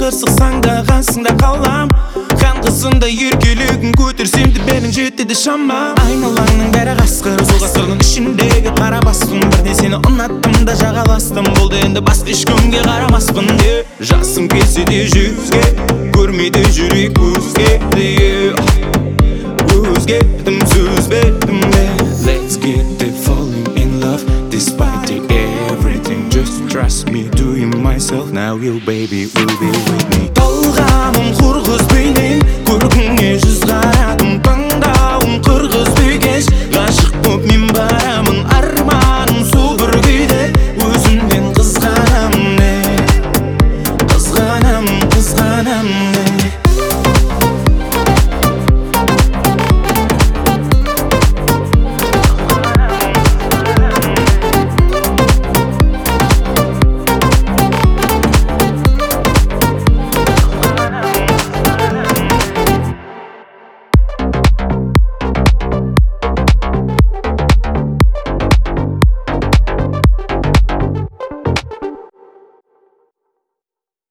Кырсыксаң да кансың да калам. Хан кызында эркелигин көтөрсем де белиң жетти шама. Айналаңның бәрі каскыр, сол каскырдын ичиндеги кара баскын. Бирден сени унаттым да жагаластым. Болду энди башка эч кимге карамаспын. Жасым келсе де жүзгө, көрмөйдү жүрөк өзгерди. Өзгердим, сөз бердим. Let's get the falling in love despite the everything. Just trust me, doing myself now. You baby will be with me.